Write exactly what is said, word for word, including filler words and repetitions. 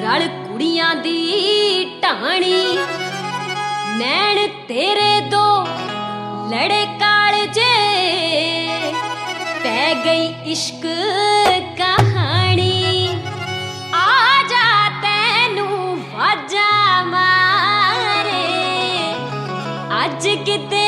रल कुड़ियां दी ढाणी नैन तेरे दो लड़े कालजे पै गई इश्क कहानी आ जा तैनू वाजा मारे अज किते